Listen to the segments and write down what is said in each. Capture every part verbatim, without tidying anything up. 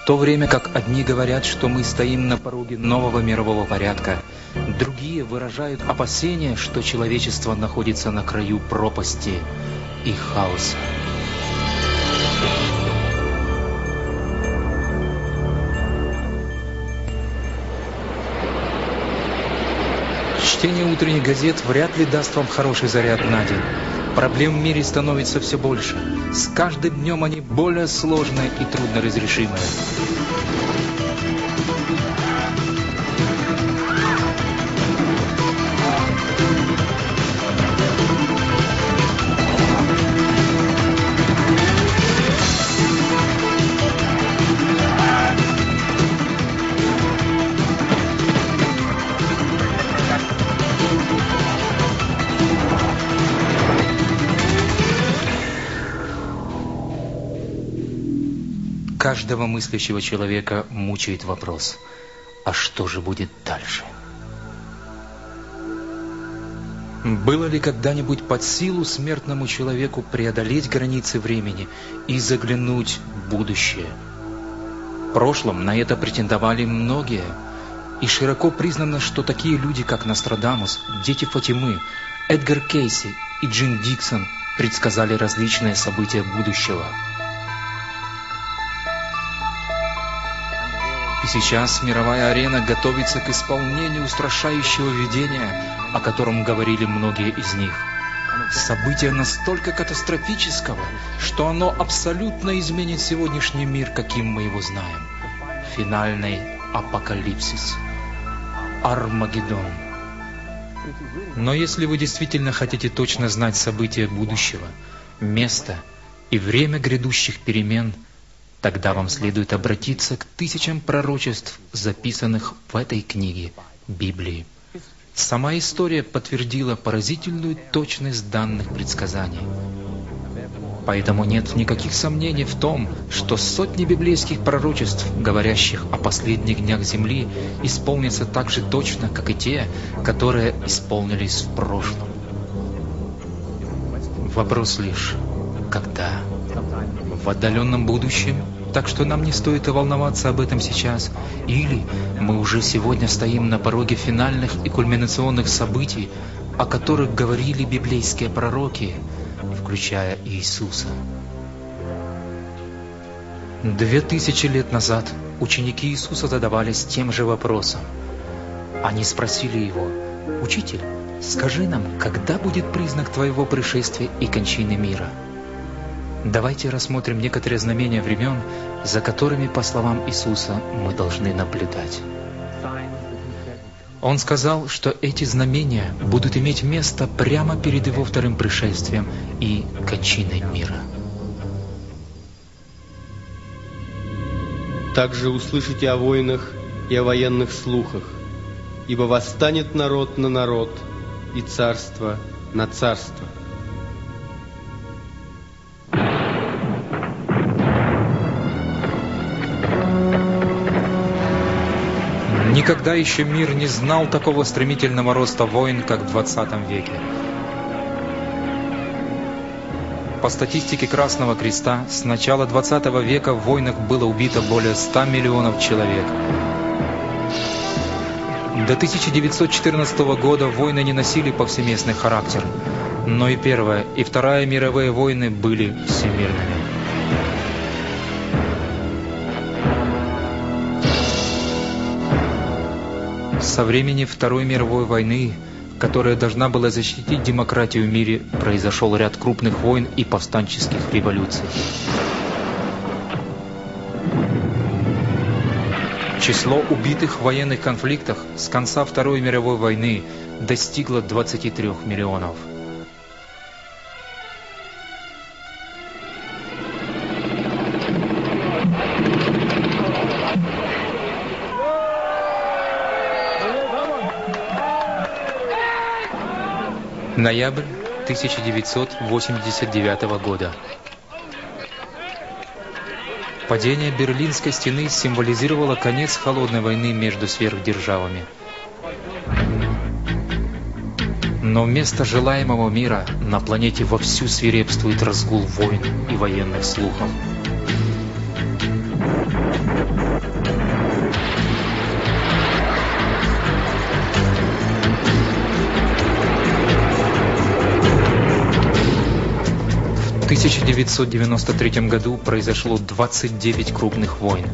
В то время как одни говорят, что мы стоим на пороге нового мирового порядка, другие выражают опасения, что человечество находится на краю пропасти и хаоса. Чтение утренних газет вряд ли даст вам хороший заряд на день. Проблем в мире становится все больше. С каждым днем они более сложные и трудноразрешимые. Каждого мыслящего человека мучает вопрос: а что же будет дальше? Было ли когда-нибудь под силу смертному человеку преодолеть границы времени и заглянуть в будущее? В прошлом на это претендовали многие, и широко признано, что такие люди, как Нострадамус, дети Фатимы, Эдгар Кейси и Джин Диксон предсказали различные события будущего. И сейчас мировая арена готовится к исполнению устрашающего видения, о котором говорили многие из них. Событие настолько катастрофического, что оно абсолютно изменит сегодняшний мир, каким мы его знаем. Финальный апокалипсис. Армагеддон. Но если вы действительно хотите точно знать события будущего, место и время грядущих перемен, тогда вам следует обратиться к тысячам пророчеств, записанных в этой книге Библии. Сама история подтвердила поразительную точность данных предсказаний. Поэтому нет никаких сомнений в том, что сотни библейских пророчеств, говорящих о последних днях Земли, исполнятся так же точно, как и те, которые исполнились в прошлом. Вопрос лишь, когда? В отдаленном будущем, так что нам не стоит и волноваться об этом сейчас, или мы уже сегодня стоим на пороге финальных и кульминационных событий, о которых говорили библейские пророки, включая Иисуса. Две тысячи лет назад ученики Иисуса задавались тем же вопросом. Они спросили Его: «Учитель, скажи нам, когда будет признак Твоего пришествия и кончины мира?» Давайте рассмотрим некоторые знамения времен, за которыми, по словам Иисуса, мы должны наблюдать. Он сказал, что эти знамения будут иметь место прямо перед Его вторым пришествием и кончиной мира. Также услышите о войнах и о военных слухах, ибо восстанет народ на народ и царство на царство. Никогда еще мир не знал такого стремительного роста войн, как в двадцатом веке. По статистике Красного Креста, с начала двадцатого века в войнах было убито более ста миллионов человек. До тысяча девятьсот четырнадцатого года войны не носили повсеместный характер, но и Первая, и Вторая мировые войны были всемирными. Со времени Второй мировой войны, которая должна была защитить демократию в мире, произошел ряд крупных войн и повстанческих революций. Число убитых в военных конфликтах с конца Второй мировой войны достигло двадцати трёх миллионов. Ноябрь тысяча девятьсот восемьдесят девятого года. Падение Берлинской стены символизировало конец холодной войны между сверхдержавами. Но вместо желаемого мира на планете вовсю свирепствует разгул войн и военных слухов. тысяча девятьсот девяносто третьем году произошло двадцать девять крупных войн.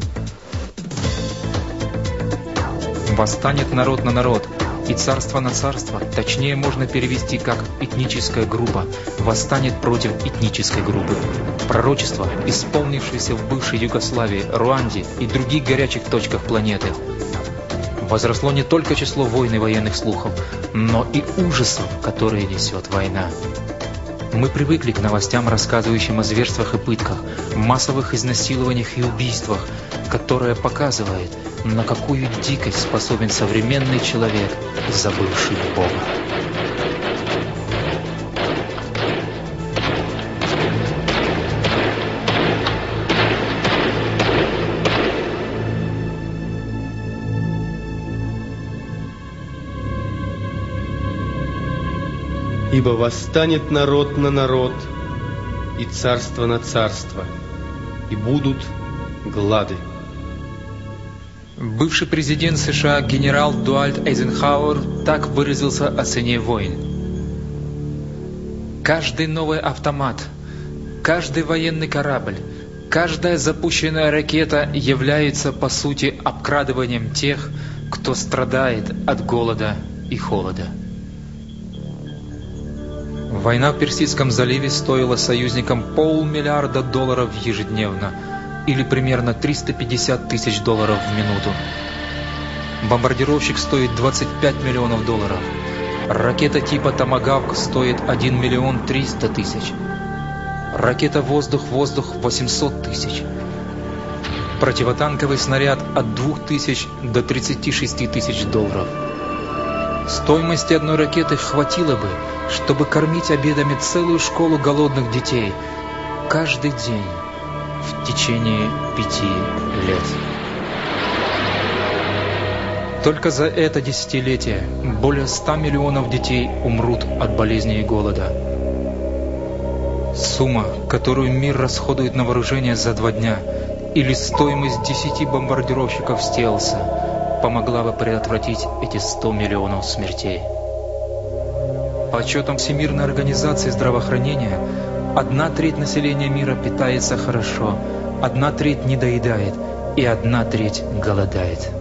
Восстанет народ на народ, и царство на царство, точнее можно перевести как этническая группа, восстанет против этнической группы. Пророчество, исполнившееся в бывшей Югославии, Руанде и других горячих точках планеты. Возросло не только число войн и военных слухов, но и ужасов, которые несет война. Мы привыкли к новостям, рассказывающим о зверствах и пытках, массовых изнасилованиях и убийствах, которое показывает, на какую дикость способен современный человек, забывший Бога. Ибо восстанет народ на народ, и царство на царство, и будут глады. Бывший президент США генерал Дуальд Эйзенхауэр так выразился о цене войн. Каждый новый автомат, каждый военный корабль, каждая запущенная ракета является по сути обкрадыванием тех, кто страдает от голода и холода. Война в Персидском заливе стоила союзникам полмиллиарда долларов ежедневно, или примерно триста пятьдесят тысяч долларов в минуту. Бомбардировщик стоит двадцать пять миллионов долларов. Ракета типа «Томагавк» стоит один миллион триста тысяч. Ракета «Воздух-воздух» — восемьсот тысяч. Противотанковый снаряд от двух тысяч до тридцати шести тысяч долларов. Стоимости одной ракеты хватило бы, чтобы кормить обедами целую школу голодных детей каждый день в течение пяти лет. Только за это десятилетие более ста миллионов детей умрут от болезней и голода. Сумма, которую мир расходует на вооружение за два дня, или стоимость десяти бомбардировщиков «Стелса», помогла бы предотвратить эти сто миллионов смертей. По отчетам Всемирной организации здравоохранения, одна треть населения мира питается хорошо, одна треть недоедает и одна треть голодает.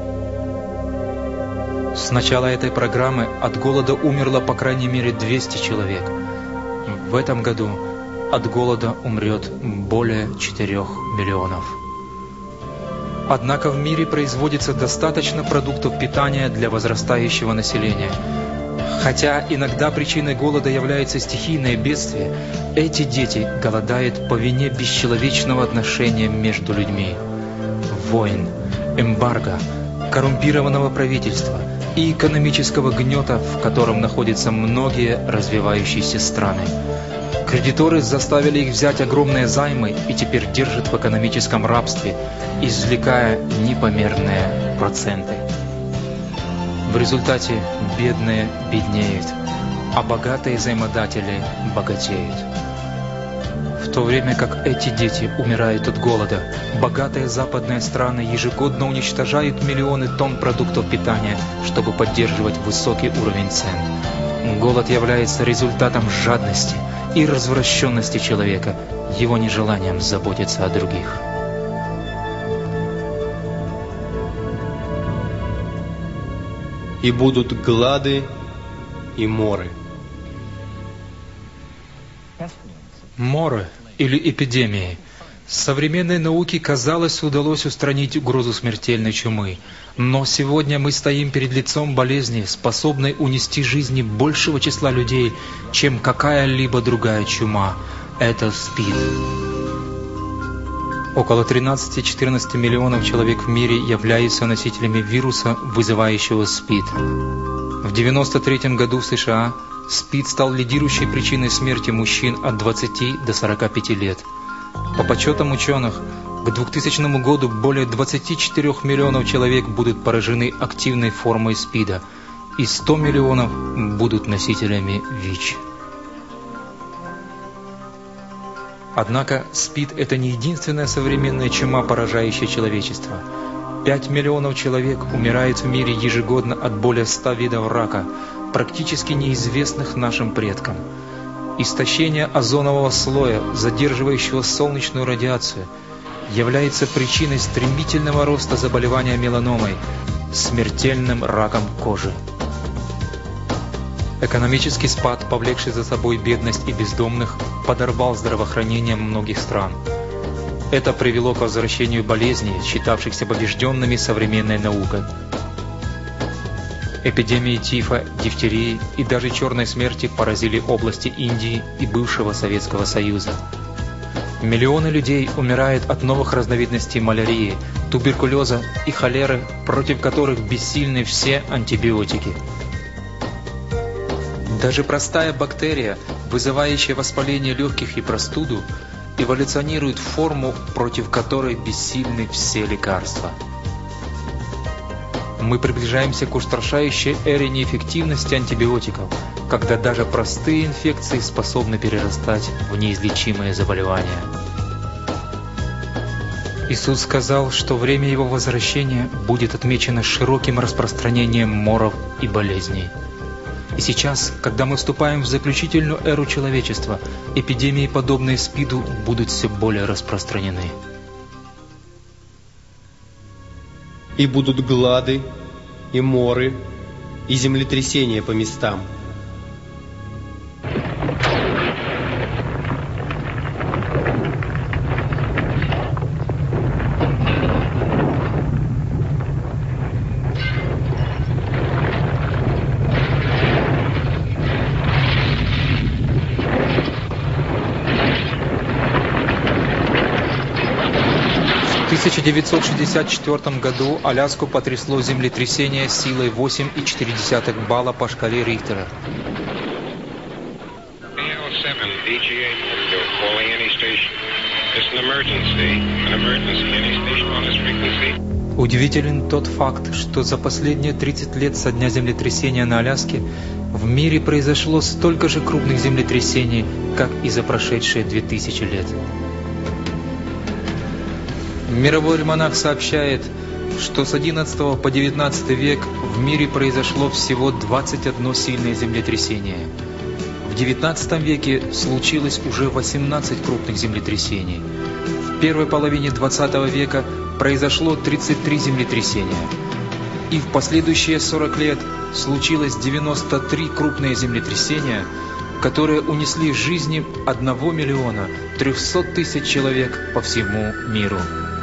С начала этой программы от голода умерло по крайней мере двести человек. В этом году от голода умрет более четырёх миллионов. Однако в мире производится достаточно продуктов питания для возрастающего населения. Хотя иногда причиной голода является стихийное бедствие, эти дети голодают по вине бесчеловечного отношения между людьми, войн, эмбарго, коррумпированного правительства и экономического гнета, в котором находятся многие развивающиеся страны. Кредиторы заставили их взять огромные займы и теперь держат в экономическом рабстве, извлекая непомерные проценты. В результате бедные беднеют, а богатые займодатели богатеют. В то время как эти дети умирают от голода, богатые западные страны ежегодно уничтожают миллионы тонн продуктов питания, чтобы поддерживать высокий уровень цен. Голод является результатом жадности и развращенности человека, его нежеланием заботиться о других. И будут глады и моры. Моры или эпидемии. Современной науке, казалось, удалось устранить угрозу смертельной чумы. Но сегодня мы стоим перед лицом болезни, способной унести жизни большего числа людей, чем какая-либо другая чума. Это СПИД. Около тринадцати-четырнадцати миллионов человек в мире являются носителями вируса, вызывающего СПИД. В девяносто третьем году в США СПИД стал лидирующей причиной смерти мужчин от двадцати до сорока пяти лет. По подсчетам ученых, к двухтысячному году более двадцати четырёх миллионов человек будут поражены активной формой СПИДа, и сто миллионов будут носителями ВИЧ. Однако СПИД – это не единственная современная чума, поражающая человечество. Пять миллионов человек умирают в мире ежегодно от более ста видов рака, практически неизвестных нашим предкам. Истощение озонового слоя, задерживающего солнечную радиацию, является причиной стремительного роста заболевания меланомой, смертельным раком кожи. Экономический спад, повлекший за собой бедность и бездомных, подорвал здравоохранение многих стран. Это привело к возвращению болезней, считавшихся побежденными современной наукой. Эпидемии тифа, дифтерии и даже черной смерти поразили области Индии и бывшего Советского Союза. Миллионы людей умирают от новых разновидностей малярии, туберкулеза и холеры, против которых бессильны все антибиотики. Даже простая бактерия, вызывающая воспаление легких и простуду, эволюционирует в форму, против которой бессильны все лекарства. Мы приближаемся к устрашающей эре неэффективности антибиотиков, когда даже простые инфекции способны перерастать в неизлечимые заболевания. Иисус сказал, что время Его возвращения будет отмечено широким распространением моров и болезней. И сейчас, когда мы вступаем в заключительную эру человечества, эпидемии, подобные СПИДу, будут все более распространены. И будут глады, и моры, и землетрясения по местам. В тысяча девятьсот шестьдесят четвёртом году Аляску потрясло землетрясение силой восемь и четыре десятых балла по шкале Рихтера. Удивителен тот факт, что за последние тридцать лет со дня землетрясения на Аляске в мире произошло столько же крупных землетрясений, как и за прошедшие две тысячи лет. Мировой альманах сообщает, что с одиннадцатого по девятнадцатый век в мире произошло всего двадцать одно сильное землетрясение. В девятнадцатом веке случилось уже восемнадцать крупных землетрясений. В первой половине двадцатого века произошло тридцать три землетрясения. И в последующие сорок лет случилось девяносто три крупные землетрясения, которые унесли жизни одного миллиона трехсот тысяч человек по всему миру.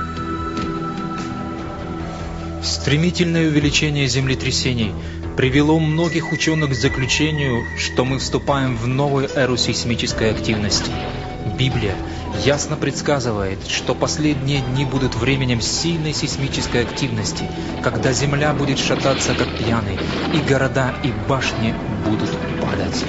Стремительное увеличение землетрясений привело многих ученых к заключению, что мы вступаем в новую эру сейсмической активности. Библия ясно предсказывает, что последние дни будут временем сильной сейсмической активности, когда земля будет шататься как пьяный, и города и башни будут падать.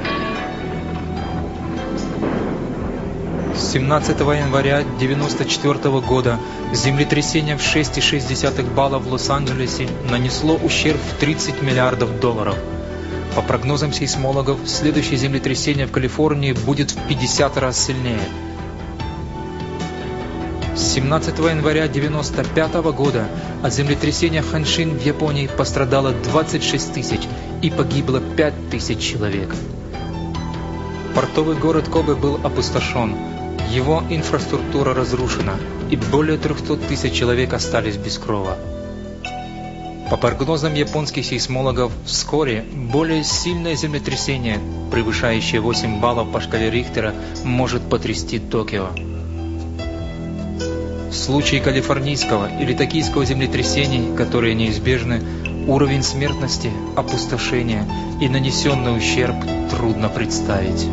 семнадцатого января девяносто четвёртого года землетрясение в шесть и шесть десятых балла в Лос-Анджелесе нанесло ущерб в тридцать миллиардов долларов. По прогнозам сейсмологов, следующее землетрясение в Калифорнии будет в пятьдесят раз сильнее. семнадцатого января девяносто пятого года от землетрясения Ханшин в Японии пострадало двадцать шесть тысяч и погибло пять тысяч человек. Портовый город Кобе был опустошен. Его инфраструктура разрушена, и более трехсот тысяч человек остались без крова. По прогнозам японских сейсмологов, вскоре более сильное землетрясение, превышающее восемь баллов по шкале Рихтера, может потрясти Токио. В случае калифорнийского или токийского землетрясений, которые неизбежны, уровень смертности, опустошения и нанесенный ущерб трудно представить.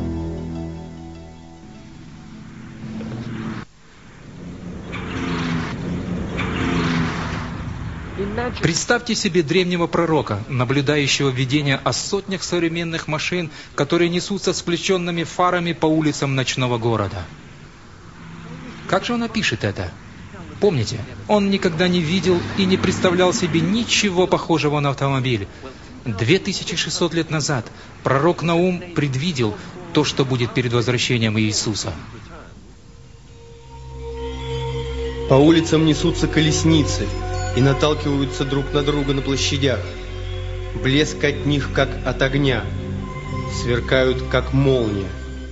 Представьте себе древнего пророка, наблюдающего видение о сотнях современных машин, которые несутся с включенными фарами по улицам ночного города. Как же он опишет это? Помните, он никогда не видел и не представлял себе ничего похожего на автомобиль. две тысячи шестьсот лет назад пророк Наум предвидел то, что будет перед возвращением Иисуса. По улицам несутся колесницы и наталкиваются друг на друга на площадях. Блеск от них, как от огня. сверкают, как молния.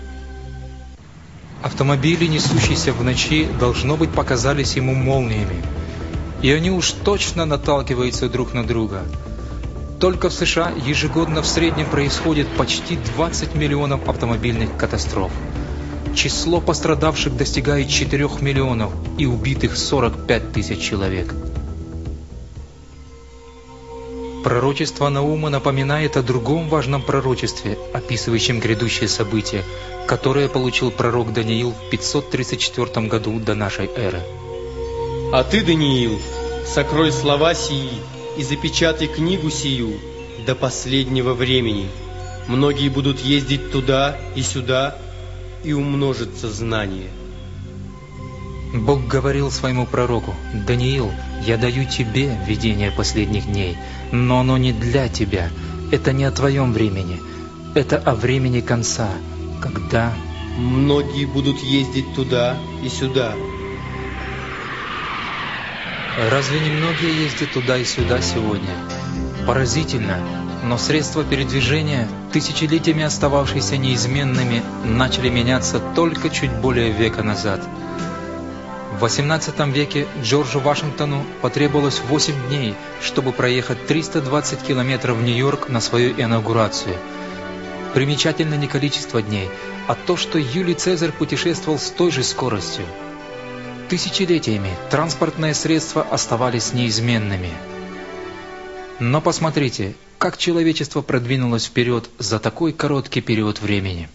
Автомобили, несущиеся в ночи, должно быть, показались ему молниями. И они уж точно наталкиваются друг на друга. Только в США ежегодно в среднем происходит почти двадцать миллионов автомобильных катастроф. Число пострадавших достигает четырёх миллионов и убитых сорок пять тысяч человек. Пророчество Наума напоминает о другом важном пророчестве, описывающем грядущие события, которое получил пророк Даниил в пятьсот тридцать четвёртом году до нашей эры. А ты, Даниил, сокрой слова сии и запечатай книгу сию до последнего времени. Многие будут ездить туда и сюда, и умножится знание. Бог говорил своему пророку: «Даниил, я даю тебе видение последних дней, но оно не для тебя, это не о твоем времени, это о времени конца, когда...» Многие будут ездить туда и сюда. Разве не многие ездят туда и сюда сегодня? Поразительно, но средства передвижения, тысячелетиями остававшиеся неизменными, начали меняться только чуть более века назад. В восемнадцатом веке Джорджу Вашингтону потребовалось восемь дней, чтобы проехать триста двадцать километров в Нью-Йорк на свою инаугурацию. Примечательно не количество дней, а то, что Юлий Цезарь путешествовал с той же скоростью. Тысячелетиями транспортные средства оставались неизменными. Но посмотрите, как человечество продвинулось вперед за такой короткий период времени.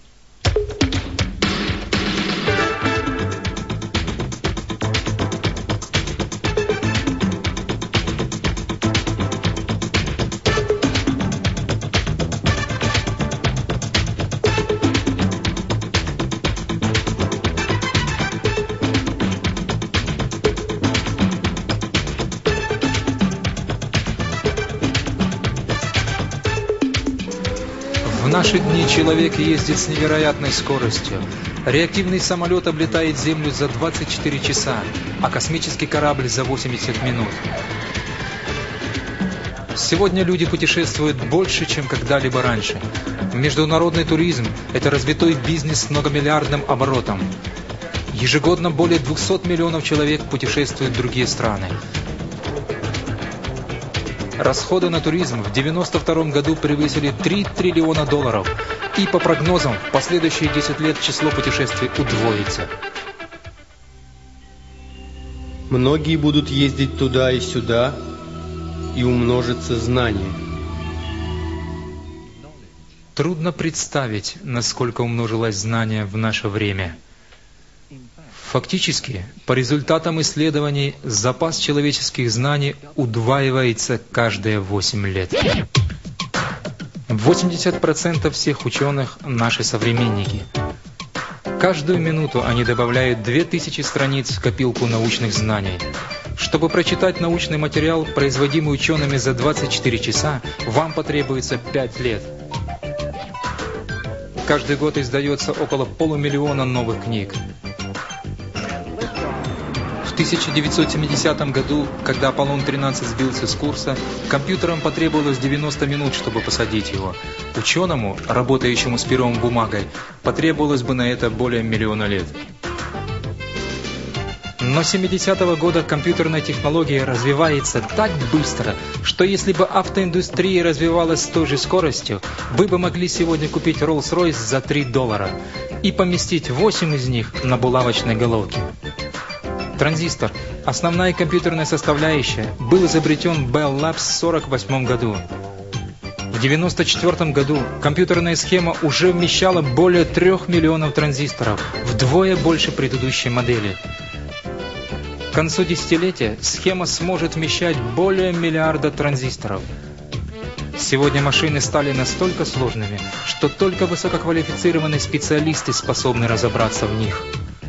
В наши дни человек ездит с невероятной скоростью. Реактивный самолет облетает Землю за двадцать четыре часа, а космический корабль за восемьдесят минут. Сегодня люди путешествуют больше, чем когда-либо раньше. Международный туризм – это развитой бизнес с многомиллиардным оборотом. Ежегодно более двухсот миллионов человек путешествуют в другие страны. Расходы на туризм в девяносто втором году превысили три триллиона долларов, и по прогнозам в последующие десять лет число путешествий удвоится. Многие будут ездить туда и сюда, и умножится знание. Трудно представить, насколько умножилось знание в наше время. Фактически, по результатам исследований, запас человеческих знаний удваивается каждые восемь лет. восемьдесят процентов всех ученых – наши современники. Каждую минуту они добавляют две тысячи страниц в копилку научных знаний. Чтобы прочитать научный материал, производимый учеными за двадцать четыре часа, вам потребуется пять лет. Каждый год издается около полумиллиона новых книг. В тысяча девятьсот семидесятом году, когда Аполлон тринадцать сбился с курса, компьютерам потребовалось девяносто минут, чтобы посадить его. Ученому, работающему с пером и бумагой, потребовалось бы на это более миллиона лет. Но с семидесятого года компьютерная технология развивается так быстро, что если бы автоиндустрия развивалась с той же скоростью, вы бы могли сегодня купить Rolls-Royce за три доллара и поместить восемь из них на булавочной головке. Транзистор, основная компьютерная составляющая, был изобретен Bell Labs в сорок восьмом году. В девяносто четвёртом году компьютерная схема уже вмещала более трех миллионов транзисторов, вдвое больше предыдущей модели. К концу десятилетия схема сможет вмещать более миллиарда транзисторов. Сегодня машины стали настолько сложными, что только высококвалифицированные специалисты способны разобраться в них.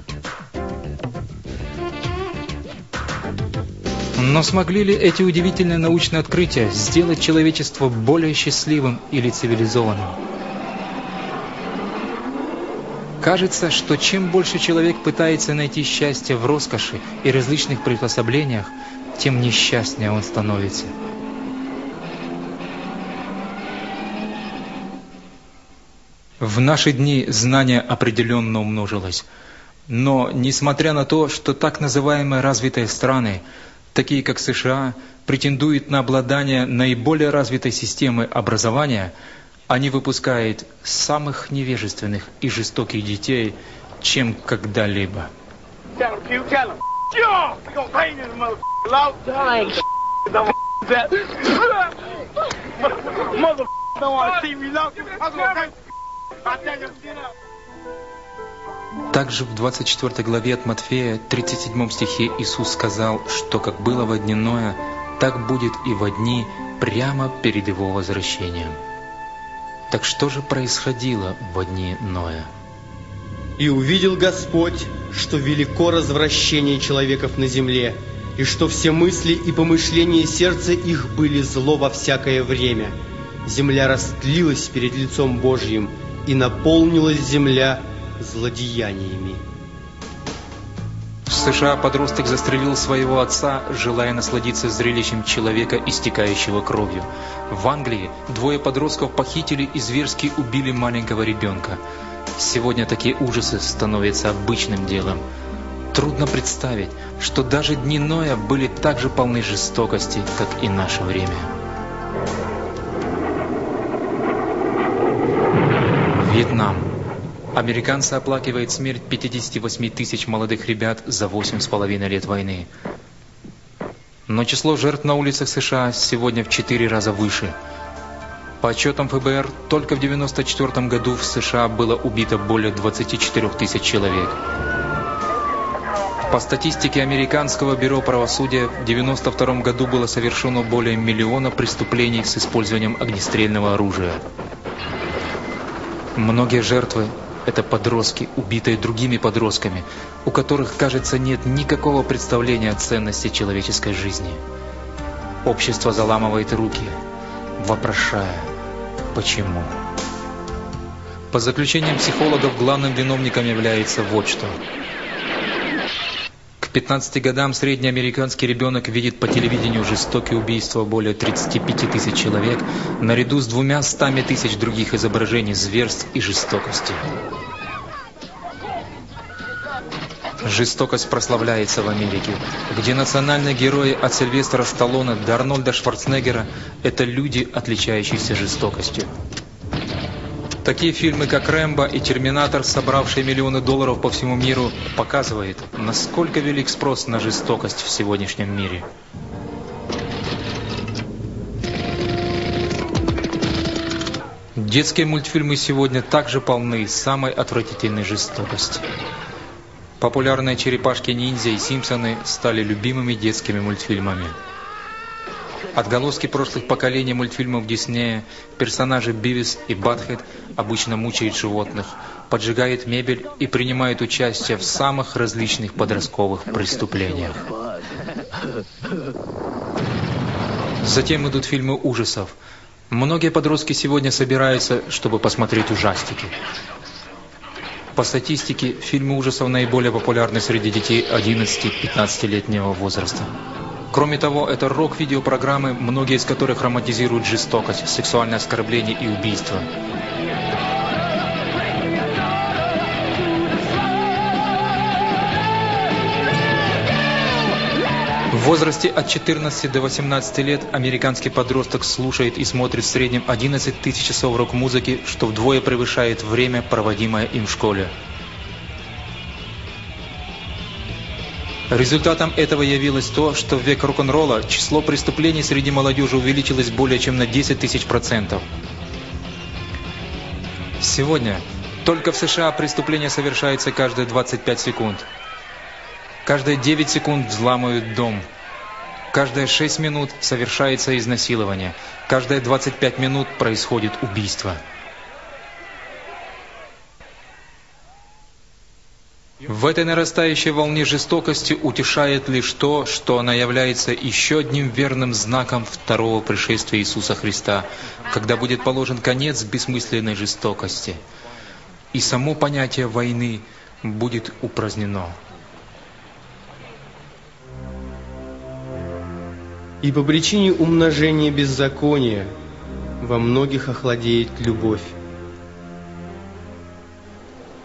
Но смогли ли эти удивительные научные открытия сделать человечество более счастливым или цивилизованным? Кажется, что чем больше человек пытается найти счастье в роскоши и различных приспособлениях, тем несчастнее он становится. В наши дни знание определенно умножилось. Но, несмотря на то, что так называемые развитые страны, такие как США, претендуют на обладание наиболее развитой системой образования, они выпускают самых невежественных и жестоких детей, чем когда-либо. Также в двадцать четвёртой главе от Матфея, тридцать седьмом стихе, Иисус сказал, что как было во дни Ноя, так будет и во дни прямо перед Его возвращением. Так что же происходило во дни Ноя? «И увидел Господь, что велико развращение человеков на земле, и что все мысли и помышления сердца их были зло во всякое время. Земля растлилась перед лицом Божьим, и наполнилась земля злодеяниями». В США подросток застрелил своего отца, желая насладиться зрелищем человека, истекающего кровью. В Англии двое подростков похитили и зверски убили маленького ребенка. Сегодня такие ужасы становятся обычным делом. Трудно представить, что даже дни Ноя были так же полны жестокости, как и наше время. Вьетнам. Американцы оплакивают смерть пятидесяти восьми тысяч молодых ребят за восемь с половиной лет войны. Но число жертв на улицах США сегодня в четыре раза выше. По отчетам эф бэ эр, только в девяносто четвёртом году в США было убито более двадцати четырёх тысяч человек. По статистике Американского бюро правосудия, в девяносто втором году было совершено более миллиона преступлений с использованием огнестрельного оружия. Многие жертвы – это подростки, убитые другими подростками, у которых, кажется, нет никакого представления о ценности человеческой жизни. Общество заламывает руки, вопрошая, почему. По заключениям психологов, главным виновником является вот что. К пятнадцати годам средний американский ребенок видит по телевидению жестокие убийства более тридцати пяти тысяч человек, наряду с двумя стами тысяч других изображений зверств и жестокости. Жестокость прославляется в Америке, где национальные герои от Сильвестра Сталлоне до Арнольда Шварценеггера – это люди, отличающиеся жестокостью. Такие фильмы, как «Рэмбо» и «Терминатор», собравшие миллионы долларов по всему миру, показывают, насколько велик спрос на жестокость в сегодняшнем мире. Детские мультфильмы сегодня также полны самой отвратительной жестокости. Популярные «Черепашки-ниндзя» и «Симпсоны» стали любимыми детскими мультфильмами. Отголоски прошлых поколений мультфильмов Диснея, персонажи Бивис и Батхед обычно мучают животных, поджигают мебель и принимают участие в самых различных подростковых преступлениях. Затем идут фильмы ужасов. Многие подростки сегодня собираются, чтобы посмотреть ужастики. По статистике, фильмы ужасов наиболее популярны среди детей одиннадцати-пятнадцатилетнего возраста. Кроме того, это рок-видеопрограммы, многие из которых романтизируют жестокость, сексуальное оскорбление и убийство. В возрасте от четырнадцати до восемнадцати лет американский подросток слушает и смотрит в среднем одиннадцать тысяч часов рок-музыки, что вдвое превышает время, проводимое им в школе. Результатом этого явилось то, что в век рок-н-ролла число преступлений среди молодежи увеличилось более чем на десять тысяч процентов. Сегодня только в США преступление совершается каждые двадцать пять секунд. Каждые девять секунд взламывают дом. Каждые шесть минут совершается изнасилование. Каждые двадцать пять минут происходит убийство. В этой нарастающей волне жестокости утешает лишь то, что она является еще одним верным знаком второго пришествия Иисуса Христа, когда будет положен конец бессмысленной жестокости, и само понятие войны будет упразднено. И по причине умножения беззакония во многих охладеет любовь.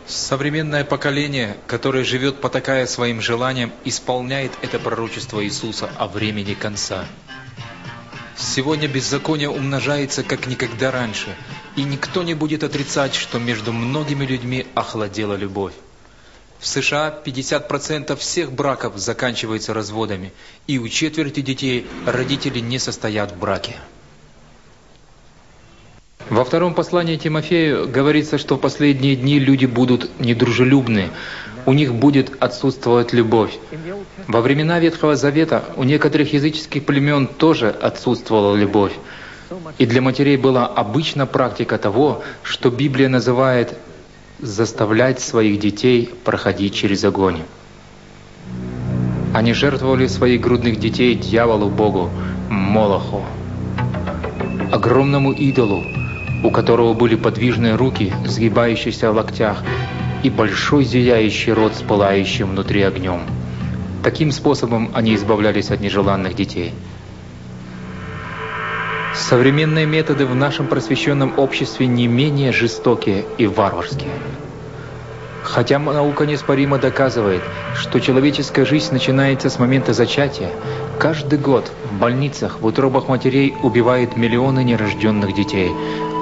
Современное поколение, которое живет, потакая своим желаниям, исполняет это пророчество Иисуса о времени конца. Сегодня беззаконие умножается как никогда раньше, и никто не будет отрицать, что между многими людьми охладела любовь. В США пятьдесят процентов всех браков заканчиваются разводами, и у четверти детей родители не состоят в браке. Во втором послании Тимофею говорится, что в последние дни люди будут недружелюбны, у них будет отсутствовать любовь. Во времена Ветхого Завета у некоторых языческих племен тоже отсутствовала любовь. И для матерей была обычна практика того, что Библия называет «заставлять своих детей проходить через огонь». Они жертвовали своих грудных детей дьяволу Богу, Молоху, огромному идолу, у которого были подвижные руки, сгибающиеся в локтях, и большой зияющий рот с пылающим внутри огнем. Таким способом они избавлялись от нежеланных детей. Современные методы в нашем просвещенном обществе не менее жестокие и варварские. Хотя наука неоспоримо доказывает, что человеческая жизнь начинается с момента зачатия, каждый год в больницах, в утробах матерей убивают миллионы нерожденных детей.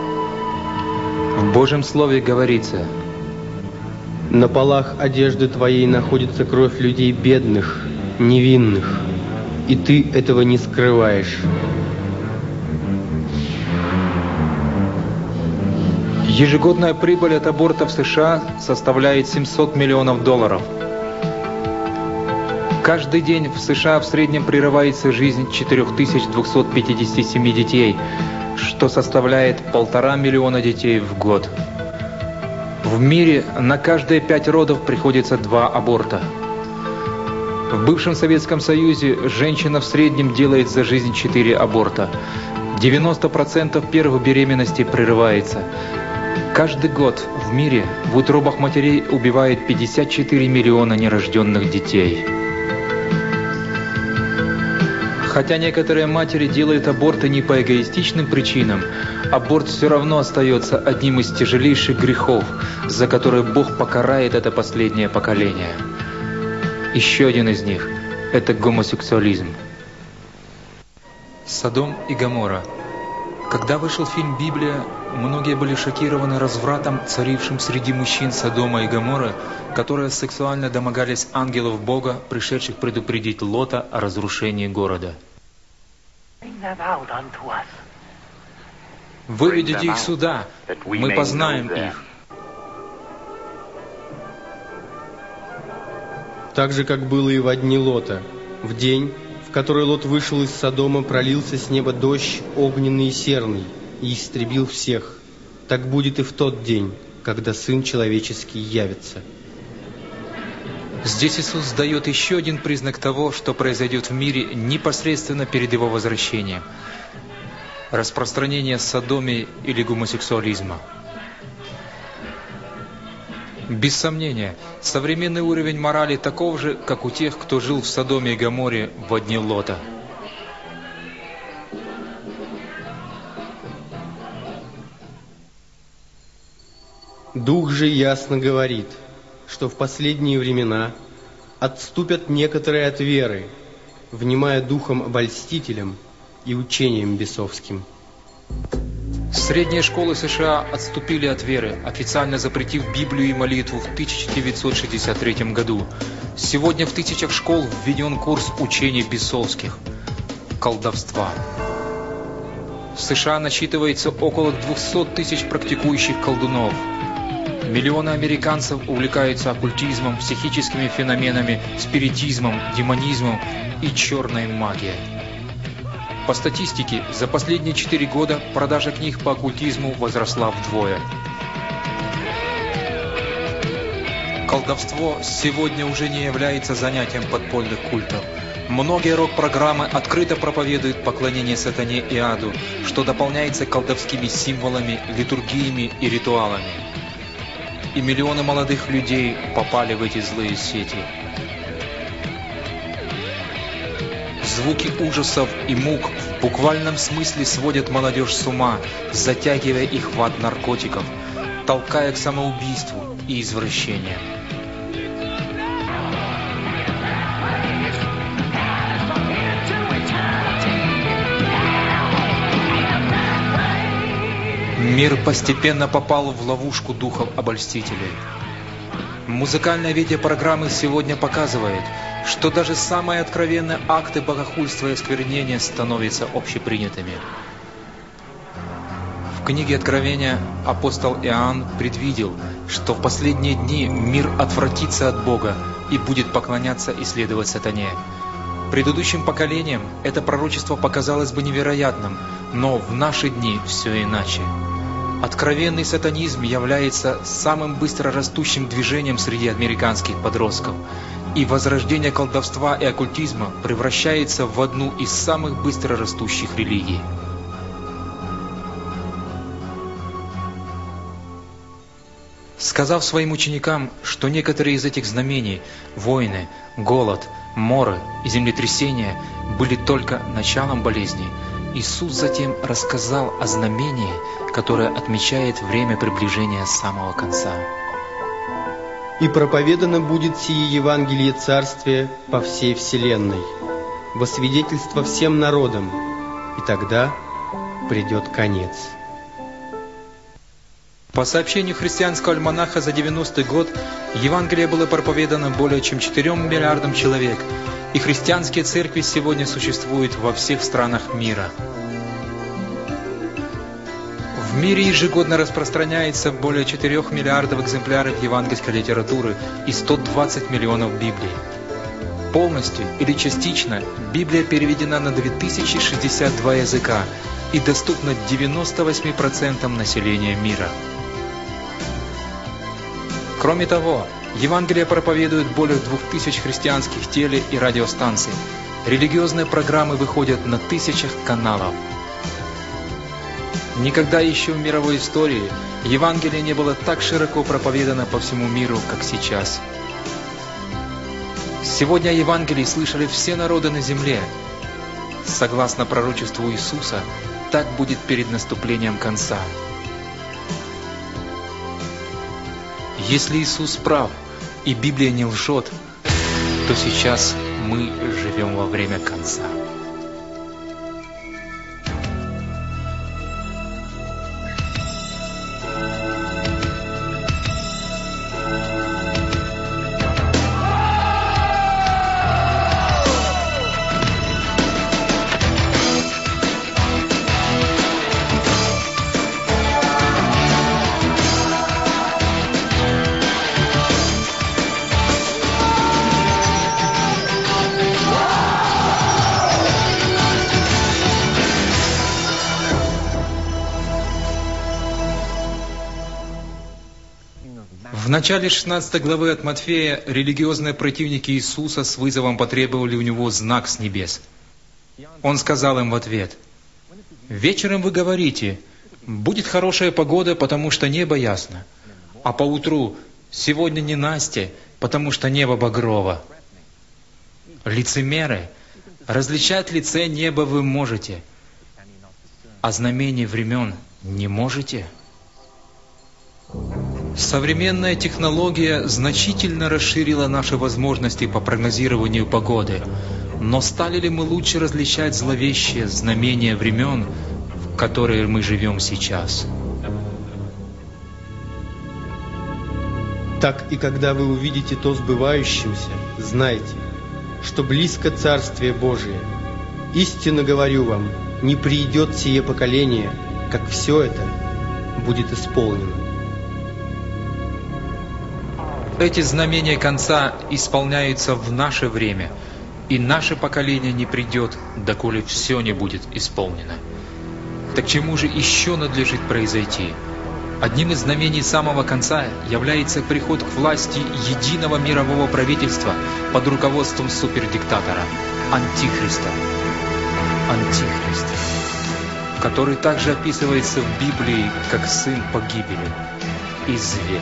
В Божьем Слове говорится: «На полах одежды твоей находится кровь людей бедных, невинных, и ты этого не скрываешь». Ежегодная прибыль от абортов в США составляет семьсот миллионов долларов. Каждый день в США в среднем прерывается жизнь четыре тысячи двести пятьдесят семь детей, что составляет полтора миллиона детей в год. В мире на каждые пять родов приходится два аборта. В бывшем Советском Союзе женщина в среднем делает за жизнь четыре аборта. девяносто процентов первых беременностей прерывается. Каждый год в мире в утробах матерей убивает пятьдесят четыре миллиона нерожденных детей. Хотя некоторые матери делают аборты не по эгоистичным причинам, аборт все равно остается одним из тяжелейших грехов, за которые Бог покарает это последнее поколение. Еще один из них – это гомосексуализм. Содом и Гоморра. Когда вышел фильм «Библия», многие были шокированы развратом, царившим среди мужчин Содома и Гоморры, которые сексуально домогались ангелов Бога, пришедших предупредить Лота о разрушении города. «Выведите их сюда, мы познаем их». Так же, как было и во дни Лота. В день, в который Лот вышел из Содома, пролился с неба дождь огненный и серный, и истребил всех. Так будет и в тот день, когда Сын Человеческий явится. Здесь Иисус дает еще один признак того, что произойдет в мире непосредственно перед Его возвращением. Распространение содомии или гомосексуализма. Без сомнения, современный уровень морали таков же, как у тех, кто жил в Содоме и Гоморре во дни Лота. Дух же ясно говорит, что в последние времена отступят некоторые от веры, внимая духом обольстителям и учением бесовским. Средние школы США отступили от веры, официально запретив Библию и молитву в тысяча девятьсот шестьдесят третьем году. Сегодня в тысячах школ введен курс учений бесовских, колдовства. В США насчитывается около двухсот тысяч практикующих колдунов. Миллионы американцев увлекаются оккультизмом, психическими феноменами, спиритизмом, демонизмом и черной магией. По статистике, за последние четыре года продажа книг по оккультизму возросла вдвое. Колдовство сегодня уже не является занятием подпольных культов. Многие рок-программы открыто проповедуют поклонение сатане и аду, что дополняется колдовскими символами, литургиями и ритуалами. И миллионы молодых людей попали в эти злые сети. Звуки ужасов и мук в буквальном смысле сводят молодежь с ума, затягивая их в ад наркотиков. толкая к самоубийству и извращениям. Мир постепенно попал в ловушку духов обольстителей. Музыкальное видеопрограммы сегодня показывает, что даже самые откровенные акты богохульства и осквернения становятся общепринятыми. В книге Откровения апостол Иоанн предвидел, что в последние дни мир отвратится от Бога и будет поклоняться и следовать сатане. Предыдущим поколениям это пророчество показалось бы невероятным, но в наши дни все иначе. Откровенный сатанизм является самым быстро растущим движением среди американских подростков, и возрождение колдовства и оккультизма превращается в одну из самых быстро растущих религий. Сказав своим ученикам, что некоторые из этих знамений – войны, голод, моры и землетрясения – были только началом болезни, Иисус затем рассказал о знамении, которое отмечает время приближения самого конца. «И проповедано будет сие Евангелие Царствия по всей вселенной, во свидетельство всем народам, и тогда придет конец». По сообщению христианского альманаха за девяностый год, Евангелие было проповедано более чем четырем миллиардам человек, и христианские церкви сегодня существуют во всех странах мира. В мире ежегодно распространяется более четырёх миллиардов экземпляров евангельской литературы и сто двадцать миллионов Библий. Полностью или частично Библия переведена на две тысячи шестьдесят два языка и доступна девяноста восьми процентам населения мира. Кроме того, Евангелие проповедует более двух тысяч христианских теле- и радиостанций. Религиозные программы выходят на тысячах каналов. Никогда еще в мировой истории Евангелие не было так широко проповедано по всему миру, как сейчас. Сегодня о Евангелии слышали все народы на земле. Согласно пророчеству Иисуса, так будет перед наступлением конца. Если Иисус прав, и Библия не лжет, то сейчас мы живем во время конца. В начале шестнадцатой главы от Матфея религиозные противники Иисуса с вызовом потребовали у Него знак с небес. Он сказал им в ответ: «Вечером вы говорите, будет хорошая погода, потому что небо ясно, а поутру сегодня ненастье, потому что небо багрово. Лицемеры, различать лице неба вы можете, а знамений времен не можете». Современная технология значительно расширила наши возможности по прогнозированию погоды, но стали ли мы лучше различать зловещие знамения времен, в которые мы живем сейчас? Так и когда вы увидите то сбывающееся, знайте, что близко Царствие Божие. Истинно говорю вам, не придет сие поколение, как все это будет исполнено. Эти знамения конца исполняются в наше время, и наше поколение не придет, доколе все не будет исполнено. Так чему же еще надлежит произойти? Одним из знамений самого конца является приход к власти единого мирового правительства под руководством супердиктатора, Антихриста. Антихрист, который также описывается в Библии как сын погибели и зверь.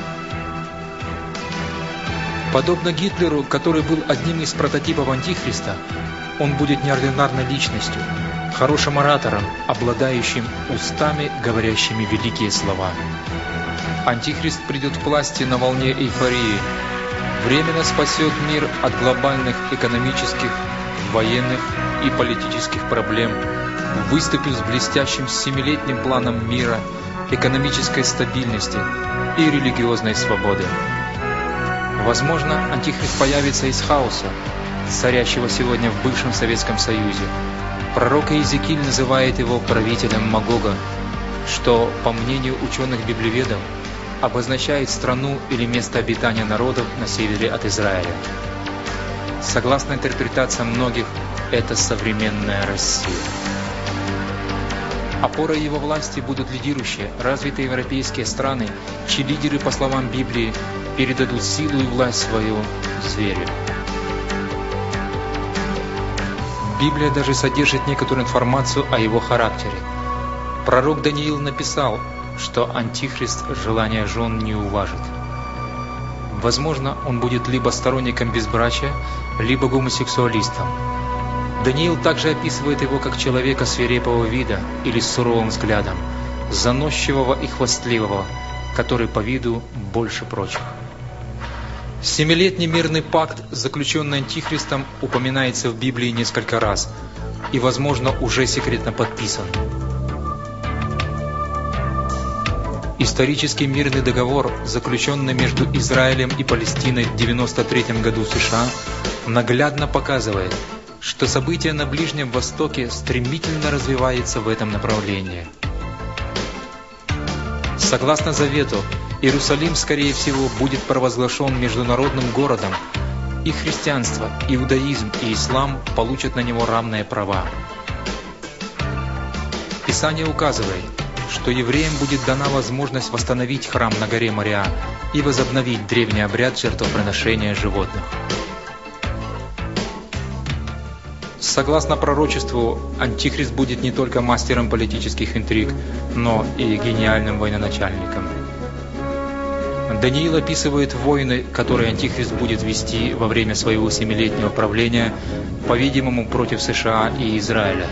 Подобно Гитлеру, который был одним из прототипов Антихриста, он будет неординарной личностью, хорошим оратором, обладающим устами, говорящими великие слова. Антихрист придет к власти на волне эйфории, временно спасет мир от глобальных экономических, военных и политических проблем, выступив с блестящим семилетним планом мира, экономической стабильности и религиозной свободы. Возможно, Антихрист появится из хаоса, царящего сегодня в бывшем Советском Союзе. Пророк Иезекииль называет его правителем Магога, что, по мнению ученых-библеведов, обозначает страну или место обитания народов на севере от Израиля. Согласно интерпретациям многих, это современная Россия. Опорой его власти будут лидирующие, развитые европейские страны, чьи лидеры, по словам Библии, передадут силу и власть свою зверю. Библия даже содержит некоторую информацию о его характере. Пророк Даниил написал, что Антихрист желания жен не уважит. Возможно, он будет либо сторонником безбрачия, либо гомосексуалистом. Даниил также описывает его как человека свирепого вида или с суровым взглядом, заносчивого и хвастливого, который по виду больше прочих. Семилетний мирный пакт, заключенный Антихристом, упоминается в Библии несколько раз и, возможно, уже секретно подписан. Исторический мирный договор, заключенный между Израилем и Палестиной в девяносто третьем году в США, наглядно показывает, что события на Ближнем Востоке стремительно развиваются в этом направлении. Согласно Завету, Иерусалим, скорее всего, будет провозглашен международным городом, и христианство, иудаизм и ислам получат на него равные права. Писание указывает, что евреям будет дана возможность восстановить храм на горе Мориа и возобновить древний обряд жертвоприношения животных. Согласно пророчеству, Антихрист будет не только мастером политических интриг, но и гениальным военачальником. Даниил описывает войны, которые Антихрист будет вести во время своего семилетнего правления, по-видимому, против США и Израиля.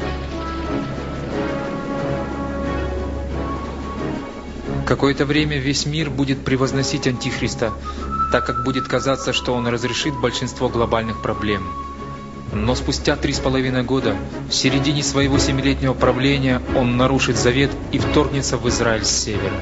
Какое-то время весь мир будет превозносить Антихриста, так как будет казаться, что он разрешит большинство глобальных проблем. Но спустя три с половиной года, в середине своего семилетнего правления, он нарушит завет и вторгнется в Израиль с севера.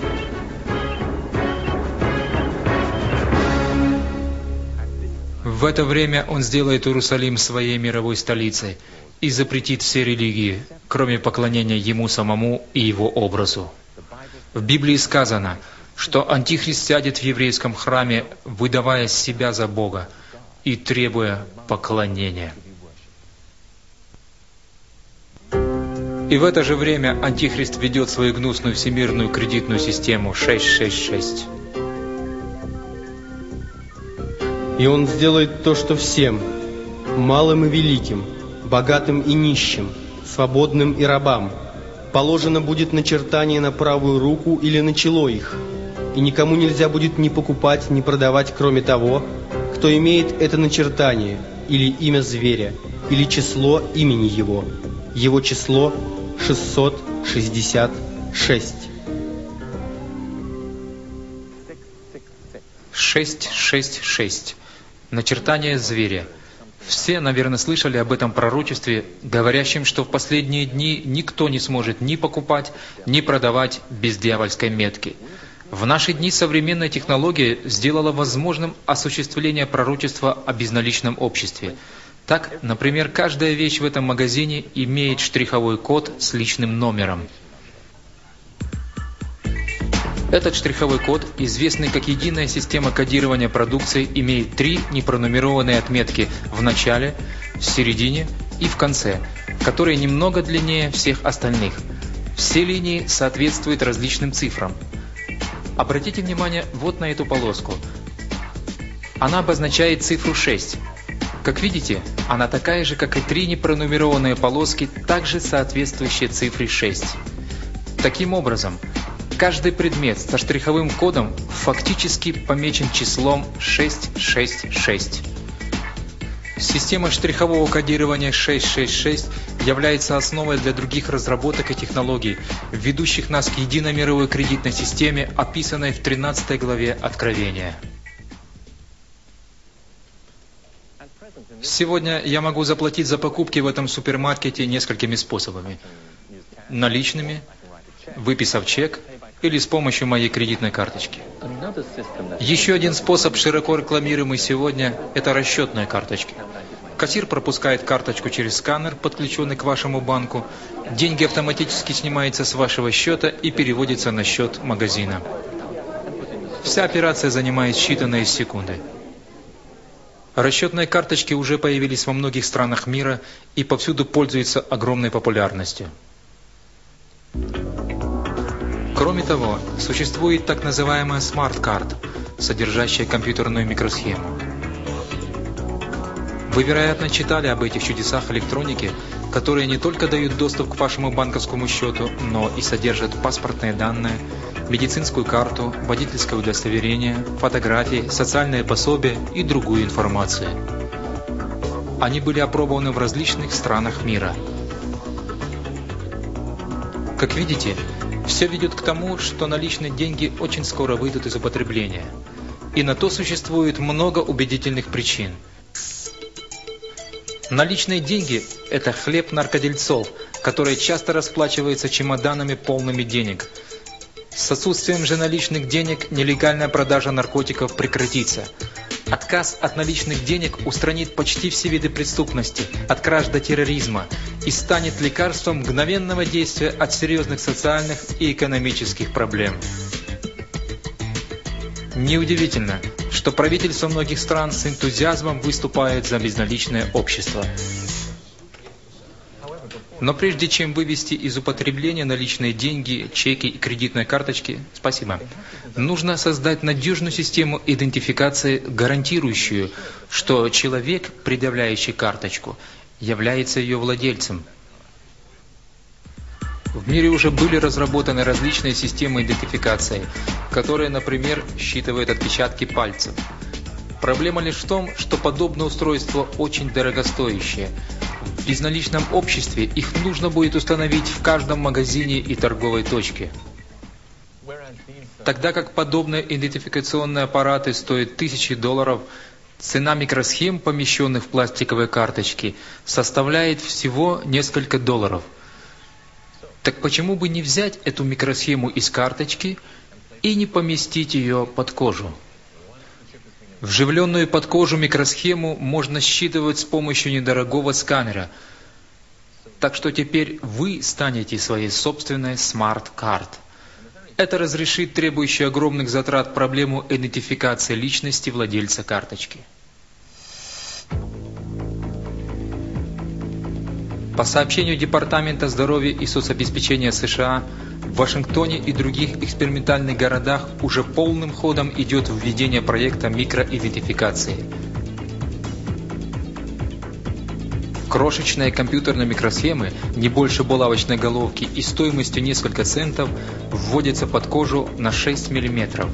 В это время он сделает Иерусалим своей мировой столицей и запретит все религии, кроме поклонения ему самому и его образу. В Библии сказано, что Антихрист сядет в еврейском храме, выдавая себя за Бога и требуя поклонения. И в это же время Антихрист ведет свою гнусную всемирную кредитную систему шесть шесть шесть. И он сделает то, что всем, малым и великим, богатым и нищим, свободным и рабам, положено будет начертание на правую руку или на чело их, и никому нельзя будет ни покупать, ни продавать, кроме того, кто имеет это начертание, или имя зверя, или число имени его. Его число шестьсот шестьдесят шесть. шесть шесть шесть. Начертание зверя. Все, наверное, слышали об этом пророчестве, говорящем, что в последние дни никто не сможет ни покупать, ни продавать без дьявольской метки. В наши дни современная технология сделала возможным осуществление пророчества о безналичном обществе. Так, например, каждая вещь в этом магазине имеет штриховой код с личным номером. Этот штриховой код, известный как единая система кодирования продукции, имеет три непронумерованные отметки в начале, в середине и в конце, которые немного длиннее всех остальных. Все линии соответствуют различным цифрам. Обратите внимание вот на эту полоску. Она обозначает цифру шесть. Как видите, она такая же, как и три непронумерованные полоски, также соответствующие цифре шесть. Таким образом, каждый предмет со штриховым кодом фактически помечен числом шесть шесть шесть. Система штрихового кодирования шестьсот шестьдесят шесть является основой для других разработок и технологий, ведущих нас к единой мировой кредитной системе, описанной в тринадцатой главе Откровения. Сегодня я могу заплатить за покупки в этом супермаркете несколькими способами. Наличными, выписав чек или с помощью моей кредитной карточки. Еще один способ, широко рекламируемый сегодня, это расчетные карточки. Кассир пропускает карточку через сканер, подключенный к вашему банку. Деньги автоматически снимаются с вашего счета и переводятся на счет магазина. Вся операция занимает считанные секунды. Расчетные карточки уже появились во многих странах мира и повсюду пользуются огромной популярностью. Кроме того, существует так называемая смарт-карт, содержащая компьютерную микросхему. Вы, вероятно, читали об этих чудесах электроники, которые не только дают доступ к вашему банковскому счету, но и содержат паспортные данные, медицинскую карту, водительское удостоверение, фотографии, социальные пособия и другую информацию. Они были опробованы в различных странах мира. Как видите, все ведет к тому, что наличные деньги очень скоро выйдут из употребления. И на то существует много убедительных причин. Наличные деньги – это хлеб наркодельцов, которые часто расплачиваются чемоданами, полными денег. С отсутствием же наличных денег нелегальная продажа наркотиков прекратится. Отказ от наличных денег устранит почти все виды преступности, от краж до терроризма, и станет лекарством мгновенного действия от серьезных социальных и экономических проблем. Неудивительно, что правительства многих стран с энтузиазмом выступают за безналичное общество. Но прежде чем вывести из употребления наличные деньги, чеки и кредитные карточки, спасибо, нужно создать надежную систему идентификации, гарантирующую, что человек, предъявляющий карточку, является ее владельцем. В мире уже были разработаны различные системы идентификации, которые, например, считывают отпечатки пальцев. Проблема лишь в том, что подобное устройство очень дорогостоящее. В безналичном обществе их нужно будет установить в каждом магазине и торговой точке. Тогда как подобные идентификационные аппараты стоят тысячи долларов, цена микросхем, помещенных в пластиковые карточки, составляет всего несколько долларов. Так почему бы не взять эту микросхему из карточки и не поместить ее под кожу? Вживленную под кожу микросхему можно считывать с помощью недорогого сканера. Так что теперь вы станете своей собственной смарт-карт. Это разрешит требующую огромных затрат проблему идентификации личности владельца карточки. По сообщению Департамента здоровья и соцобеспечения США, в Вашингтоне и других экспериментальных городах уже полным ходом идет введение проекта микроидентификации. Крошечные компьютерные микросхемы, не больше булавочной головки и стоимостью несколько центов, вводятся под кожу на шесть миллиметров.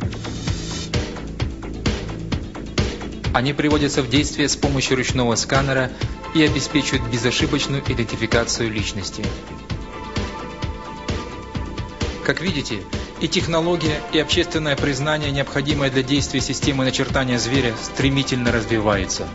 Они приводятся в действие с помощью ручного сканера и обеспечивают безошибочную идентификацию личности. Как видите, и технология, и общественное признание, необходимое для действия системы начертания зверя, стремительно развиваются.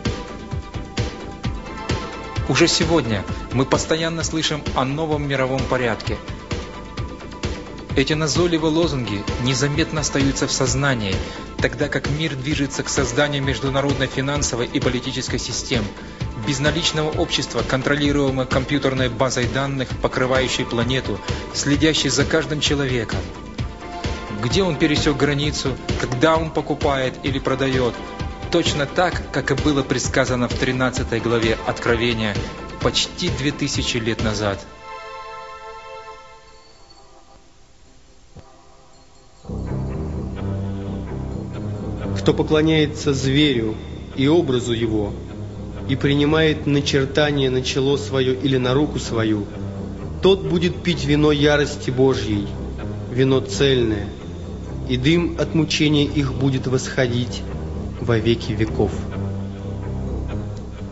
Уже сегодня мы постоянно слышим о новом мировом порядке. Эти назойливые лозунги незаметно остаются в сознании, тогда как мир движется к созданию международной финансовой и политической систем, безналичного общества, контролируемого компьютерной базой данных, покрывающей планету, следящей за каждым человеком. Где он пересек границу, когда он покупает или продает, точно так, как и было предсказано в тринадцатой главе Откровения почти две тысячи лет назад. Кто поклоняется зверю и образу его, и принимает начертание на чело свое или на руку свою, тот будет пить вино ярости Божьей, вино цельное, и дым от мучения их будет восходить во веки веков.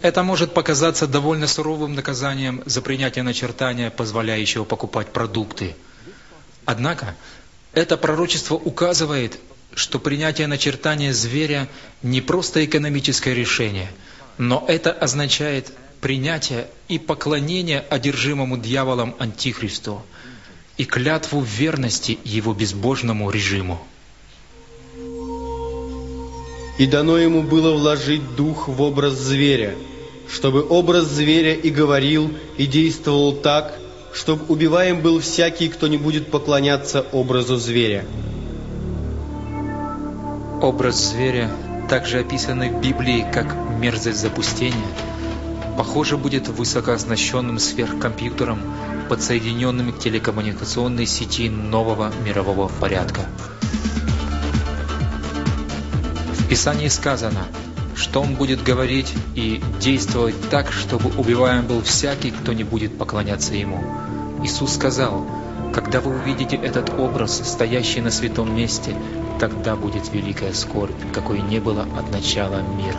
Это может показаться довольно суровым наказанием за принятие начертания, позволяющего покупать продукты. Однако, это пророчество указывает, что принятие начертания зверя не просто экономическое решение, но это означает принятие и поклонение одержимому дьяволом Антихристу и клятву верности его безбожному режиму. «И дано ему было вложить дух в образ зверя, чтобы образ зверя и говорил, и действовал так, чтобы убиваем был всякий, кто не будет поклоняться образу зверя». Образ зверя, также описанный в Библии как мерзость запустения, похоже, будет высокооснащенным сверхкомпьютером, подсоединенным к телекоммуникационной сети нового мирового порядка. В Писании сказано, что он будет говорить и действовать так, чтобы убиваем был всякий, кто не будет поклоняться ему. Иисус сказал: «Когда вы увидите этот образ, стоящий на святом месте, тогда будет великая скорбь, какой не было от начала мира».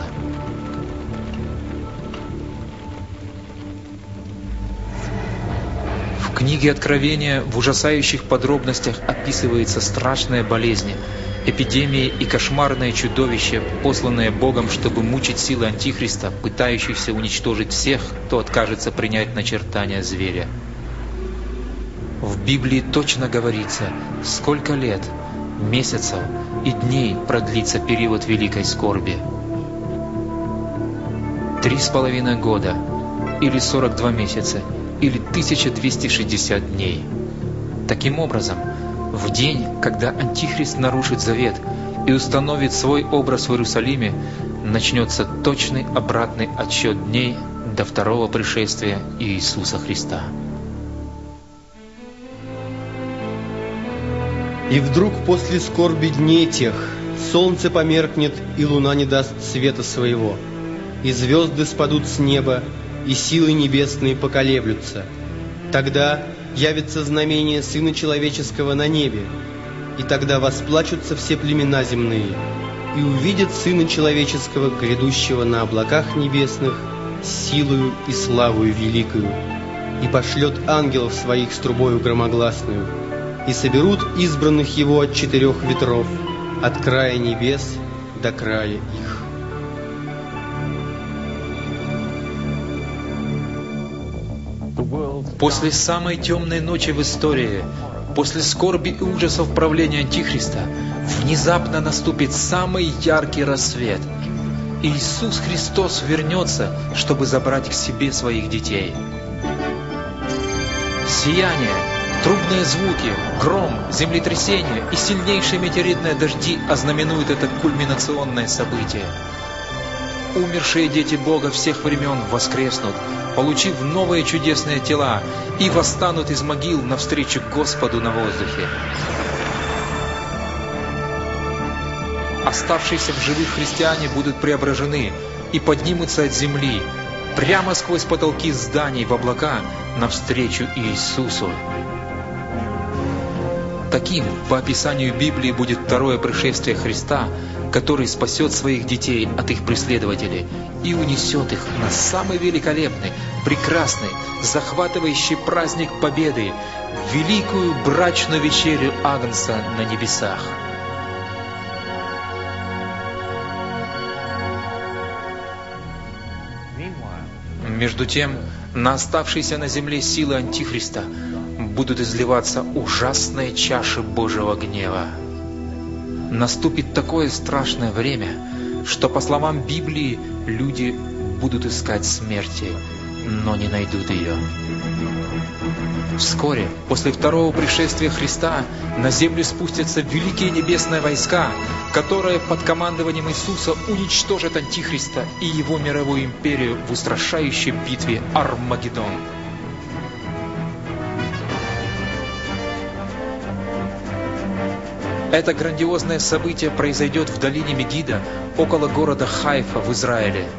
В книге Откровения в ужасающих подробностях описывается страшная болезнь, эпидемии и кошмарное чудовище, посланное Богом, чтобы мучить силы Антихриста, пытающихся уничтожить всех, кто откажется принять начертания зверя. В Библии точно говорится, сколько лет, месяцев и дней продлится период великой скорби. Три с половиной года, или сорок два месяца, или тысяча двести шестьдесят дней. Таким образом, в день, когда Антихрист нарушит завет и установит свой образ в Иерусалиме, начнется точный обратный отсчет дней до второго пришествия Иисуса Христа. «И вдруг после скорби дней тех солнце померкнет, и луна не даст света своего, и звезды спадут с неба, и силы небесные поколеблются. Тогда явится знамение Сына Человеческого на небе, и тогда восплачутся все племена земные, и увидят Сына Человеческого, грядущего на облаках небесных, с силою и славою великою, и пошлет ангелов своих с трубою громогласную, и соберут избранных Его от четырех ветров, от края небес до края их». После самой темной ночи в истории, после скорби и ужасов правления Антихриста, внезапно наступит самый яркий рассвет. Иисус Христос вернется, чтобы забрать к себе своих детей. Сияние, трубные звуки, гром, землетрясение и сильнейшие метеоритные дожди ознаменуют это кульминационное событие. Умершие дети Бога всех времен воскреснут, получив новые чудесные тела, и восстанут из могил навстречу Господу на воздухе. Оставшиеся в живых христиане будут преображены и поднимутся от земли, прямо сквозь потолки зданий в облака, навстречу Иисусу. Таким, по описанию Библии, будет второе пришествие Христа, который спасет своих детей от их преследователей и унесет их на самый великолепный, прекрасный, захватывающий праздник Победы, великую брачную вечерю Агнца на небесах. Между тем, на оставшиеся на земле силы Антихриста будут изливаться ужасные чаши Божьего гнева. Наступит такое страшное время, что, по словам Библии, люди будут искать смерти, но не найдут ее. Вскоре, после второго пришествия Христа, на землю спустятся великие небесные войска, которые под командованием Иисуса уничтожат Антихриста и его мировую империю в устрашающей битве Армагеддон. Это грандиозное событие произойдет в долине Мегидо, около города Хайфа в Израиле.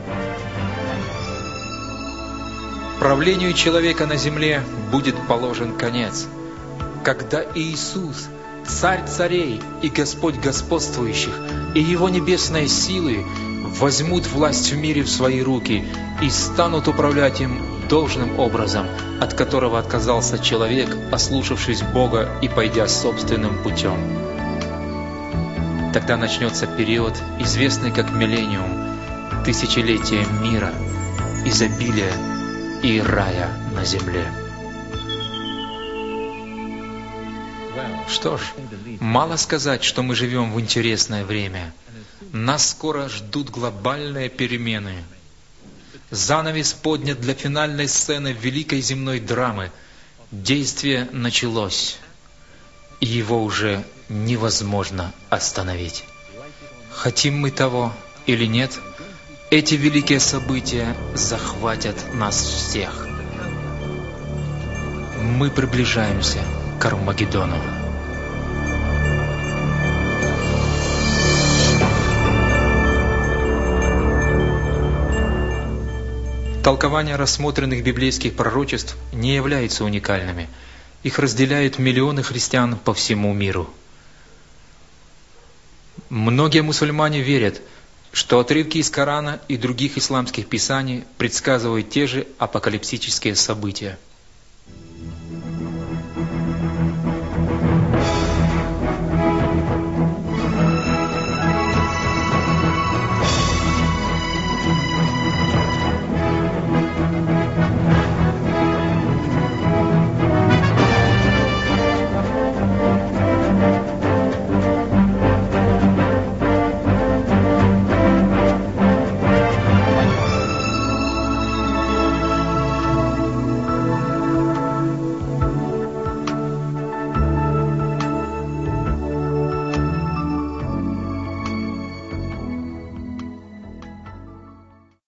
Правлению человека на земле будет положен конец, когда Иисус, Царь царей и Господь господствующих, и Его небесные силы возьмут власть в мире в свои руки и станут управлять им должным образом, от которого отказался человек, ослушавшись Бога и пойдя собственным путем. Тогда начнется период, известный как миллениум, тысячелетие мира, изобилия и рая на земле. Что ж, мало сказать, что мы живем в интересное время. Нас скоро ждут глобальные перемены. Занавес поднят для финальной сцены великой земной драмы. Действие началось, и его уже невозможно остановить. Хотим мы того или нет, эти великие события захватят нас всех. Мы приближаемся к Армагеддону. Толкования рассмотренных библейских пророчеств не являются уникальными. Их разделяют миллионы христиан по всему миру. Многие мусульмане верят, что отрывки из Корана и других исламских писаний предсказывают те же апокалиптические события.